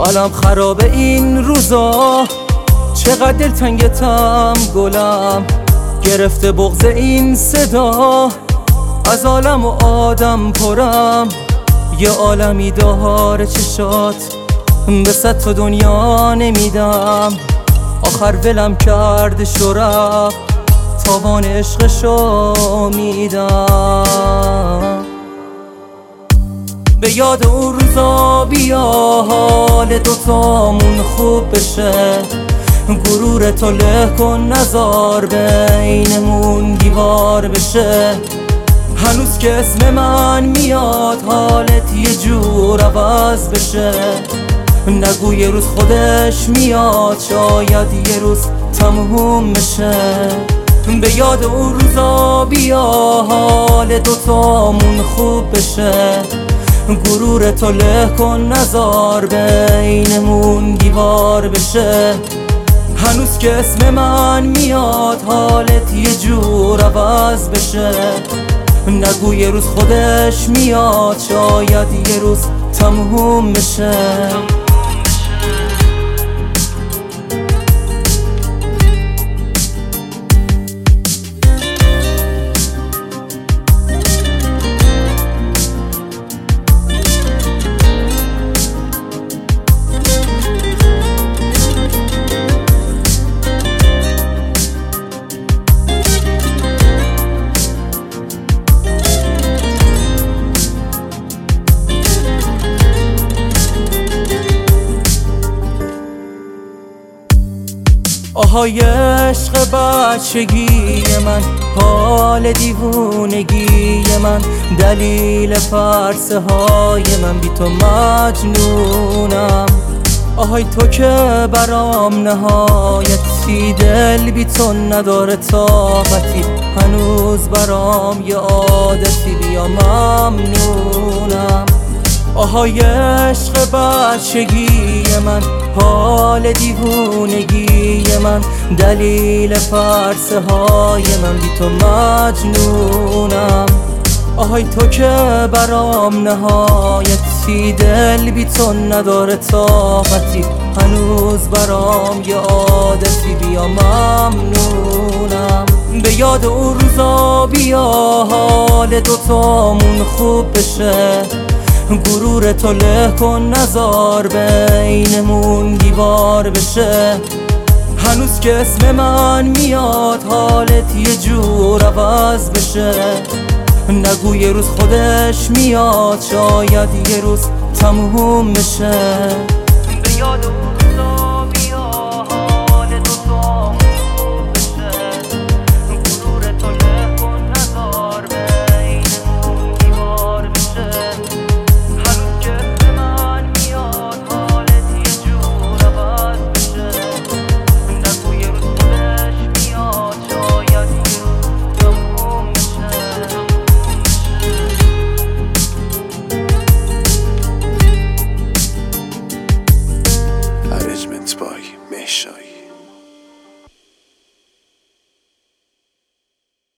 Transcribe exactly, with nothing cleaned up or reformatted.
حالم خرابه این روزا، چقدر دلتنگتم گلم، گرفته بغض این صدا. از عالم و آدم پرم، یه عالمی داره چشات، به صد تا دنیا نمیدم. آخر ولم کرد شرف، تاوان عشقشو میدم. به یاد اون روزا بیا، حال دوتامون خوب بشه. غرور تو له کن، نزار بینمون دیوار بشه. هنوز که اسم من میاد، حالت یه جور عوض بشه. نگو یه روز خودش میاد، شاید یه روز تموم بشه. به یاد اون روزا بیا، حال دوتامون خوب بشه. غرور تو له کن، نزار بینمون دیوار بشه. هنوز که اسم من میاد، حالت یه جور عوض بشه. نگو یه روز خودش میاد، شاید یه روز تموم بشه. آهای عشق بچگی من، حال دیوونگی من، دلیل فرسه های من، بی تو مجنونم. آهای تو که برام نهایتی، دل بی تو نداره طاقتی. هنوز برام یه عادتی، بیا ممنونم. آهای عشق بچگی من، حال دیوونگی من، دلیل فرسه های من، بی تو مجنونم. آهای تو که برام نهایتی، دل بی تو نداره طاقتی. هنوز برام یه عادتی، بیا ممنونم. به یاد اون روزا بیا، حال دوتامون خوب بشه. غرور تو له کن، نزار بینمون دیوار بشه. هنوز که اسم من میاد، حالت یه جور عوض بشه. نگو یه روز خودش میاد، شاید یه روز تموم بشه. به یاد